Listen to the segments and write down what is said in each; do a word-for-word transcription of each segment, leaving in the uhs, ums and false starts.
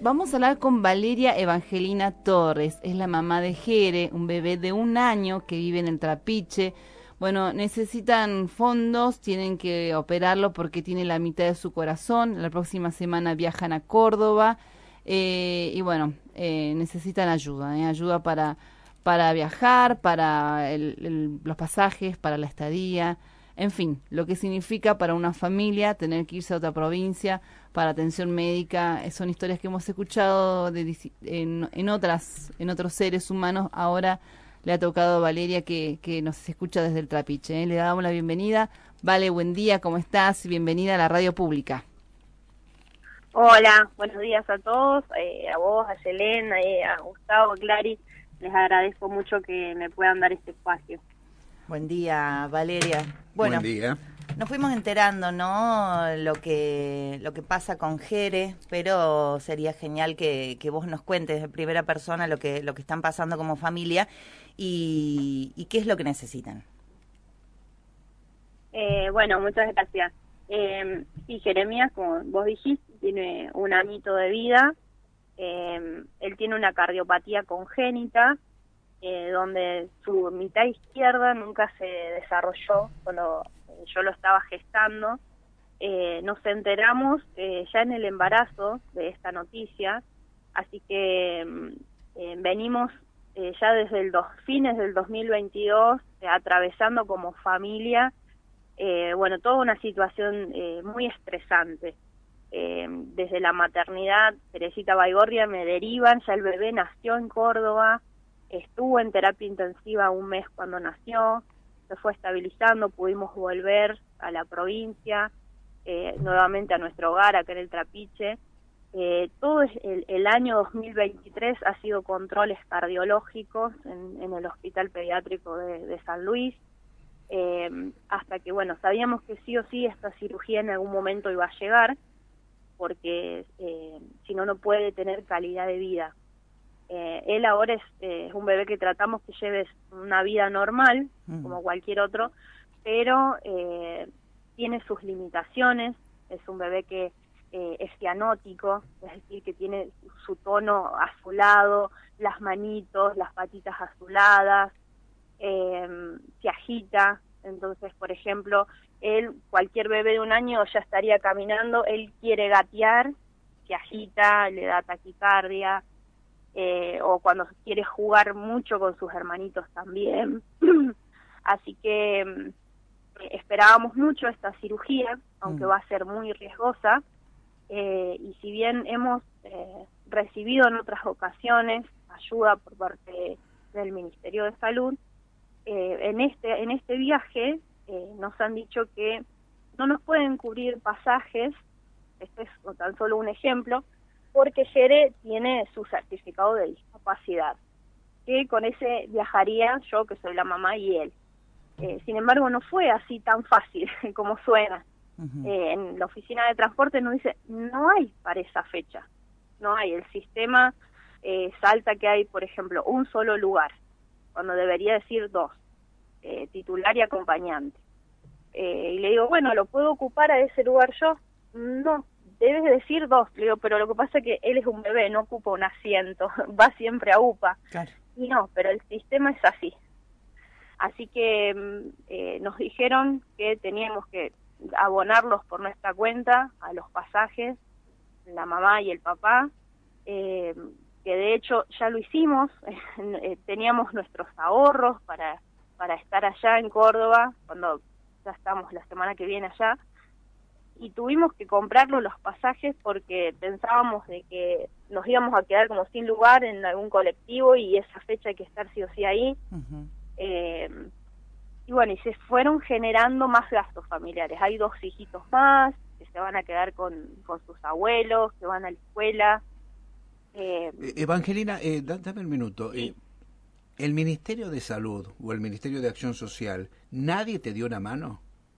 Vamos a hablar con Valeria Evangelina Torres, es la mamá de Jere, un bebé de un año que vive en el Trapiche. Bueno, necesitan fondos, tienen que operarlo porque tiene la mitad de su corazón. La próxima semana viajan a Córdoba eh, y bueno, eh, necesitan ayuda, eh, ayuda para, para viajar, para el, el, los pasajes, para la estadía. En fin, lo que significa para una familia tener que irse a otra provincia para atención médica, son historias que hemos escuchado de, en, en otras, en otros seres humanos. Ahora le ha tocado a Valeria que, que nos escucha desde el Trapiche. ¿eh? Le damos la bienvenida. Vale, buen día, ¿cómo estás? Bienvenida a la radio pública. Hola, buenos días a todos, eh, a vos, a Yelena, eh, a Gustavo, a Clary. Les agradezco mucho que me puedan dar este espacio. Buen día, Valeria. Bueno, buen día. Nos fuimos enterando, ¿no? Lo que lo que pasa con Jere, pero sería genial que, que vos nos cuentes de primera persona lo que lo que están pasando como familia y, y qué es lo que necesitan. Eh, bueno, muchas gracias. Eh, sí, Jeremías, como vos dijiste, tiene un añito de vida. Eh, él tiene una cardiopatía congénita, eh, donde su mitad izquierda nunca se desarrolló cuando yo lo estaba gestando. Eh, nos enteramos eh, ya en el embarazo de esta noticia, así que eh, venimos eh, ya desde el dos, fines del dos mil veintidós eh, atravesando como familia, eh, bueno, toda una situación eh, muy estresante. Eh, desde la maternidad, Teresita Baigorria, me derivan, ya el bebé nació en Córdoba, estuvo en terapia intensiva un mes cuando nació, se fue estabilizando, pudimos volver a la provincia, eh, nuevamente a nuestro hogar acá en el Trapiche. Eh, todo el, el año dos mil veintitrés ha sido controles cardiológicos en, en el Hospital Pediátrico de, de San Luis, eh, hasta que, bueno, sabíamos que sí o sí esta cirugía en algún momento iba a llegar, porque eh, si no, no puede tener calidad de vida. Eh, él ahora es, eh, es un bebé que tratamos que lleve una vida normal, mm. como cualquier otro, pero eh, tiene sus limitaciones. Es un bebé que eh, es cianótico, es decir, que tiene su tono azulado, las manitos, las patitas azuladas, eh, se agita. Entonces, por ejemplo, él, cualquier bebé de un año ya estaría caminando, él quiere gatear, se agita, le da taquicardia, Eh, o cuando quiere jugar mucho con sus hermanitos también. Así que eh, esperábamos mucho esta cirugía, aunque mm. va a ser muy riesgosa, eh, y si bien hemos eh, recibido en otras ocasiones ayuda por parte del Ministerio de Salud, eh, en este en este viaje eh, nos han dicho que no nos pueden cubrir pasajes. Este es tan solo un ejemplo, porque Jere tiene su certificado de discapacidad, que con ese viajaría yo, que soy la mamá, y él. Eh, sin embargo, no fue así tan fácil como suena. Uh-huh. Eh, en la oficina de transporte nos dice, no hay para esa fecha, no hay. El sistema eh, salta que hay, por ejemplo, un solo lugar, cuando debería decir dos, eh, titular y acompañante. Eh, y le digo, bueno, ¿lo puedo ocupar a ese lugar yo? No. Debes decir dos, le digo, pero lo que pasa es que él es un bebé, no ocupa un asiento, va siempre a U P A. Claro. Y no, pero el sistema es así. Así que eh, nos dijeron que teníamos que abonarlos por nuestra cuenta a los pasajes, la mamá y el papá, eh, que de hecho ya lo hicimos, eh, teníamos nuestros ahorros para, para estar allá en Córdoba, cuando ya estamos la semana que viene allá, y tuvimos que comprarnos los pasajes porque pensábamos de que nos íbamos a quedar como sin lugar en algún colectivo y esa fecha hay que estar sí o sí ahí. Uh-huh. Eh, y bueno, y se fueron generando más gastos familiares. Hay dos hijitos más que se van a quedar con, con sus abuelos, que van a la escuela. Eh, Evangelina, eh, dame un minuto. Sí. Eh, ¿El Ministerio de Salud o el Ministerio de Acción Social, nadie te dio una mano?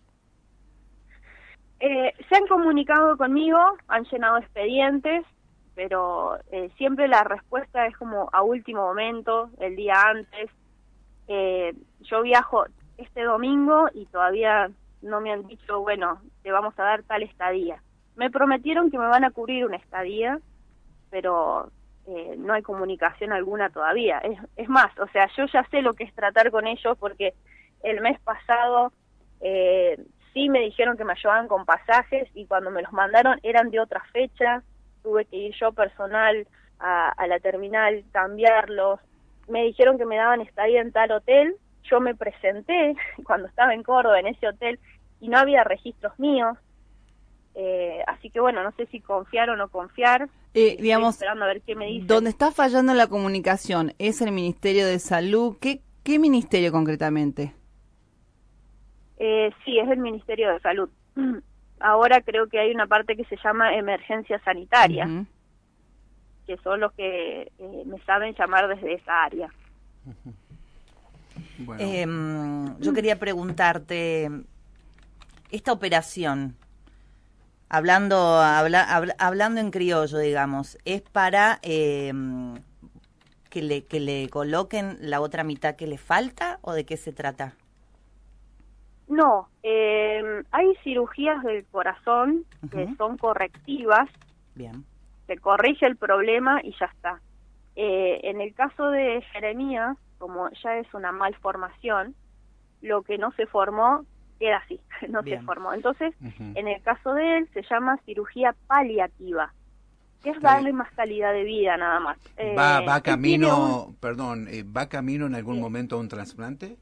Eh, se han comunicado conmigo, han llenado expedientes, pero eh, siempre la respuesta es como a último momento, el día antes. Eh, yo viajo este domingo y todavía no me han dicho, bueno, te vamos a dar tal estadía. Me prometieron que me van a cubrir una estadía, pero eh, no hay comunicación alguna todavía. Es, es más, o sea, yo ya sé lo que es tratar con ellos porque el mes pasado eh, sí me dijeron que me ayudaban con pasajes y cuando me los mandaron eran de otra fecha, tuve que ir yo personal a, a la terminal, cambiarlos, me dijeron que me daban estadía en tal hotel, yo me presenté cuando estaba en Córdoba en ese hotel y no había registros míos, eh, así que bueno, no sé si confiar o no confiar. Eh, digamos, esperando a ver qué me dicen. Donde está fallando la comunicación es el Ministerio de Salud. ¿Qué, qué ministerio concretamente? Eh, sí, es el Ministerio de Salud. Ahora creo que hay una parte que se llama emergencia sanitaria, uh-huh. que son los que eh, me saben llamar desde esa área. Uh-huh. Bueno. Eh, yo quería preguntarte, esta operación, hablando habla, habla, hablando en criollo, digamos, ¿es para eh, que le que le coloquen la otra mitad que le falta o de qué se trata? No, eh, hay cirugías del corazón uh-huh. que son correctivas. Bien. Se corrige el problema y ya está. Eh, en el caso de Jeremías, como ya es una malformación, lo que no se formó queda así, no Bien. se formó. Entonces, uh-huh. en el caso de él se llama cirugía paliativa, que es darle más calidad de vida nada más. Eh, ¿Va, va camino, un... perdón, eh, va camino en algún sí. momento a un trasplante?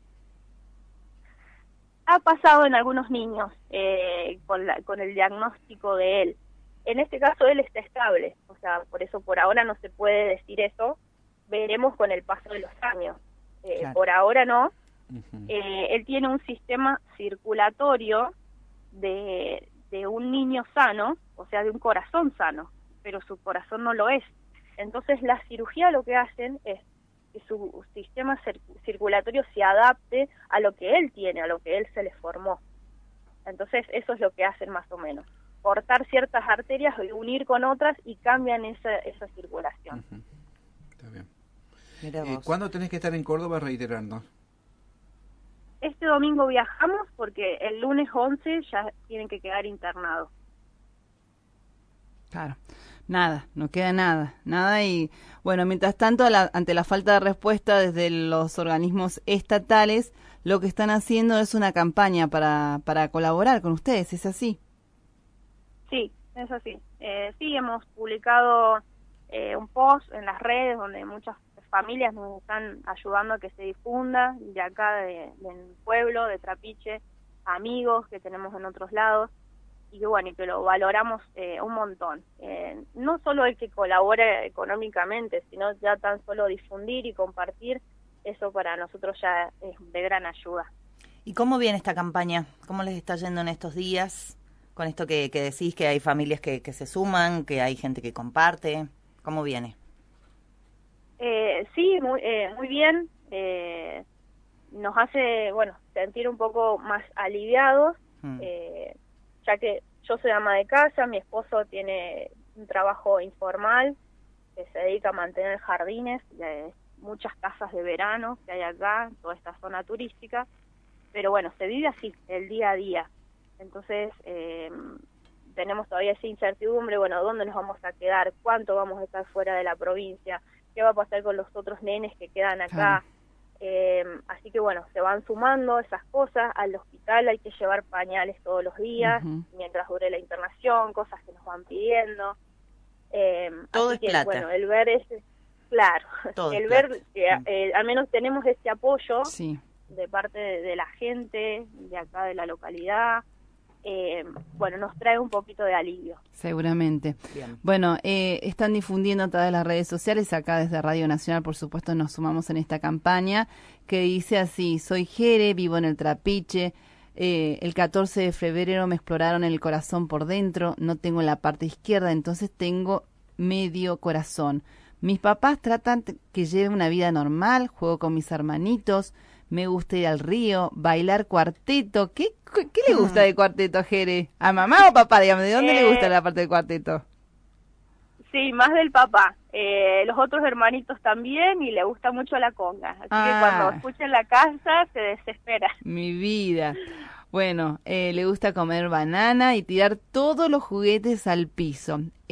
Ha pasado en algunos niños eh, con, la, con el diagnóstico de él. En este caso él está estable, o sea, por eso por ahora no se puede decir eso, veremos con el paso de los años. Eh, claro. Por ahora no. Uh-huh. Eh, él tiene un sistema circulatorio de, de un niño sano, o sea, de un corazón sano, pero su corazón no lo es. Entonces la cirugía lo que hacen es que su sistema cir- circulatorio se adapte a lo que él tiene, a lo que él se le formó. Entonces eso es lo que hacen más o menos. Cortar ciertas arterias y unir con otras y cambian esa, esa circulación. Uh-huh. Está bien. Eh, ¿Cuándo tenés que estar en Córdoba reiterando? Este domingo viajamos porque el lunes once ya tienen que quedar internados. Claro, nada, no queda nada, nada y bueno, mientras tanto, la, ante la falta de respuesta desde los organismos estatales, lo que están haciendo es una campaña para, para colaborar con ustedes, ¿es así? Sí, es así. Eh, sí, hemos publicado eh, un post en las redes donde muchas familias nos están ayudando a que se difunda, de acá de, del pueblo, de Trapiche, amigos que tenemos en otros lados, y que bueno, y que lo valoramos eh, un montón. Eh, no solo el que colabore económicamente, sino ya tan solo difundir y compartir, eso para nosotros ya es de gran ayuda. ¿Y cómo viene esta campaña? ¿Cómo les está yendo en estos días? Con esto que, que decís, que hay familias que, que se suman, que hay gente que comparte, ¿cómo viene? Eh, sí, muy, eh, muy bien. Eh, nos hace, bueno, sentir un poco más aliviados, mm. eh, ya que yo soy ama de casa, mi esposo tiene un trabajo informal, que se dedica a mantener jardines de muchas casas de verano que hay acá, en toda esta zona turística, pero bueno, se vive así, el día a día. Entonces, eh, tenemos todavía esa incertidumbre, bueno, ¿dónde nos vamos a quedar? ¿Cuánto vamos a estar fuera de la provincia? ¿Qué va a pasar con los otros nenes que quedan acá? Claro. Eh, así que bueno, se van sumando esas cosas. Al hospital hay que llevar pañales todos los días, uh-huh. mientras dure la internación, cosas que nos van pidiendo. Eh, Todo así es que, plata. Bueno, el ver ese, claro, Todo el es ver plata. que eh, al menos tenemos este apoyo sí. de parte de, de la gente de acá de la localidad. Eh, bueno, nos trae un poquito de alivio. Seguramente. Bien. Bueno, eh, están difundiendo a través de las redes sociales, acá desde Radio Nacional, por supuesto, nos sumamos en esta campaña, que dice así: soy Jere, vivo en el Trapiche, eh, el catorce de febrero me exploraron el corazón por dentro, no tengo la parte izquierda, entonces tengo medio corazón. Mis papás tratan que lleve una vida normal, juego con mis hermanitos, me gusta ir al río, bailar cuarteto. ¿Qué, qué le gusta de cuarteto, Jere? ¿A mamá o papá? Dígame, ¿de dónde eh, le gusta la parte del cuarteto? Sí, más del papá. Eh, los otros hermanitos también, y le gusta mucho la conga. Así ah, que cuando escuchen la casa se desespera. Mi vida. Bueno, eh, le gusta comer banana y tirar todos los juguetes al piso.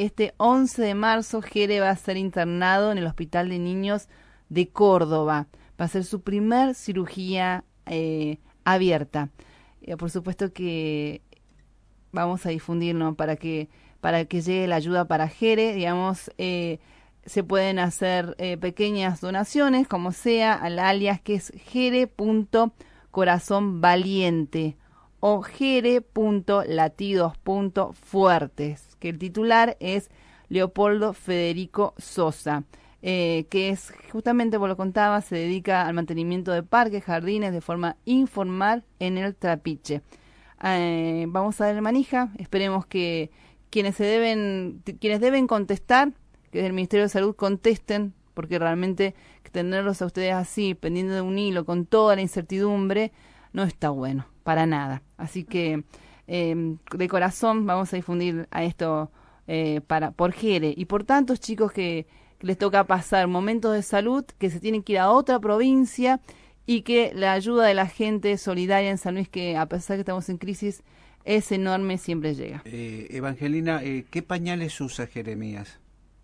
este once de marzo Jere va a ser internado en el Hospital de Niños de Córdoba. Va a ser su primer cirugía eh, abierta. Eh, por supuesto que vamos a difundirnos para que para que llegue la ayuda para Jere, digamos, eh, se pueden hacer eh, pequeñas donaciones, como sea, al alias que es jere punto corazón valiente o jere punto latidos punto fuertes, que el titular es Leopoldo Federico Sosa, eh, que es, justamente por lo contaba, se dedica al mantenimiento de parques, jardines de forma informal en el Trapiche. Eh, vamos a darle manija, esperemos que quienes se deben, quienes deben contestar, que desde el Ministerio de Salud contesten, porque realmente tenerlos a ustedes así, pendiendo de un hilo, con toda la incertidumbre, no está bueno, para nada. Así que, eh, de corazón, vamos a difundir a esto eh, para por Jere y por tantos chicos que, que les toca pasar momentos de salud, que se tienen que ir a otra provincia y que la ayuda de la gente solidaria en San Luis, que a pesar que estamos en crisis, es enorme, siempre llega. Eh, Evangelina, eh, ¿qué pañales usa Jeremías?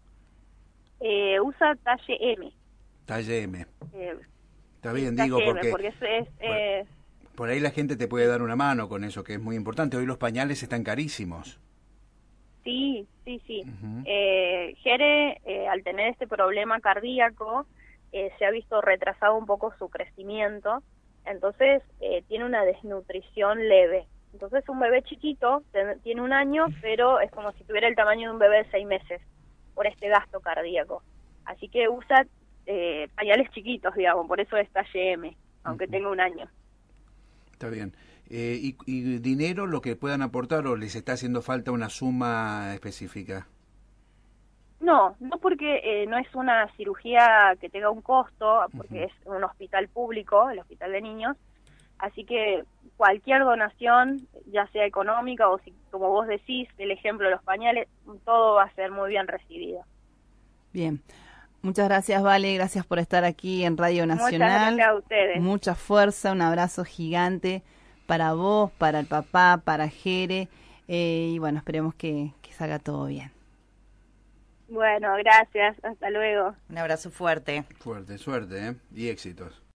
Eh, usa talle M. Talle M. Eh, Está bien, talle digo, porque, M, porque es, es, eh, por ahí la gente te puede dar una mano con eso, que es muy importante. Hoy los pañales están carísimos. Sí, sí, sí. Uh-huh. eh, Jere, eh, al tener este problema cardíaco, eh, se ha visto retrasado un poco su crecimiento, entonces eh, tiene una desnutrición leve. Entonces un bebé chiquito, ten, tiene un año, pero es como si tuviera el tamaño de un bebé de seis meses por este gasto cardíaco. Así que usa eh, pañales chiquitos, digamos, por eso es talle M, aunque uh-huh. tenga un año. Está bien. Eh, y, ¿Y dinero, lo que puedan aportar, o les está haciendo falta una suma específica? No, no porque eh, no es una cirugía que tenga un costo, porque uh-huh. es un hospital público, el Hospital de Niños, así que cualquier donación, ya sea económica o si, como vos decís, el ejemplo de los pañales, todo va a ser muy bien recibido. Bien. Muchas gracias, Vale, gracias por estar aquí en Radio Nacional. Muchas gracias a ustedes. Mucha fuerza, un abrazo gigante para vos, para el papá, para Jere, eh, y bueno, esperemos que, que salga todo bien. Bueno, gracias, hasta luego. Un abrazo fuerte. Fuerte, suerte, ¿eh? Y éxitos.